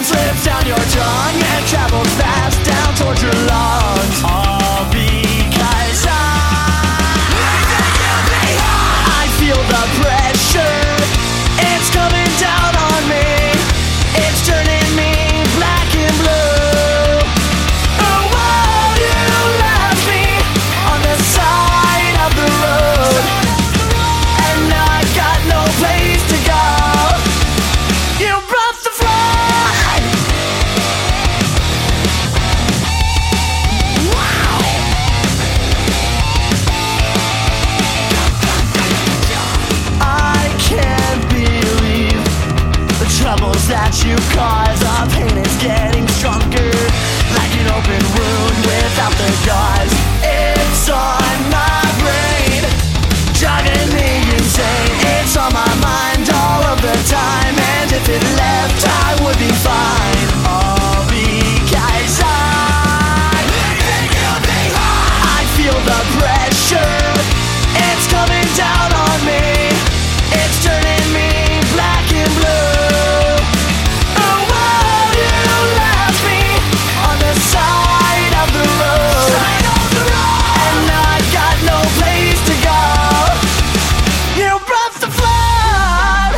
slips down your tongue and travels fast down towards your lungs. All because I feel the pressure. It's coming down on me. It's turning me black and blue. Oh, won't you left me on the side of the road, and I got no place to go. You brought the flood. Wow. I can't believe the troubles that you cause. Our pain is getting stronger, like an open wound without the gauze. It's on my brain, driving me insane. It's on my mind all of the time, and if it left, I would be fine. All because I feel the pressure. It's coming down on me. It's turning me black and blue. Oh, won't you left me on the side of the road, and I got no place to go. You brought the flood.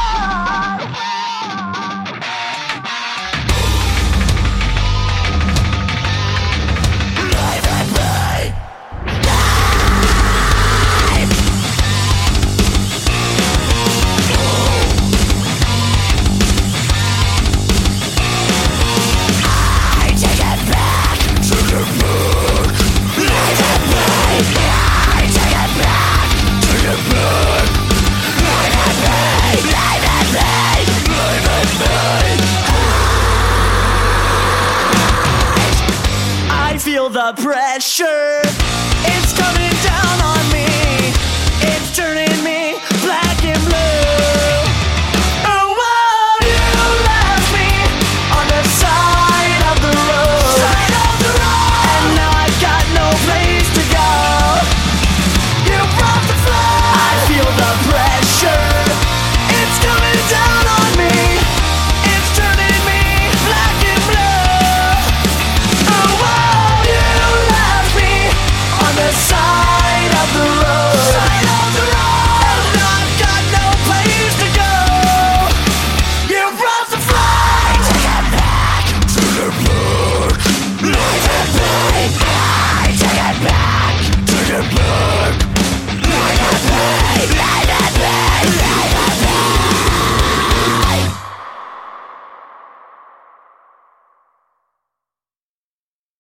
Life and pain. I take it back. Take it back. Life and pain. I take it back. Take it back. Life and pain. Life and pain. Life and pain. I feel the pressure.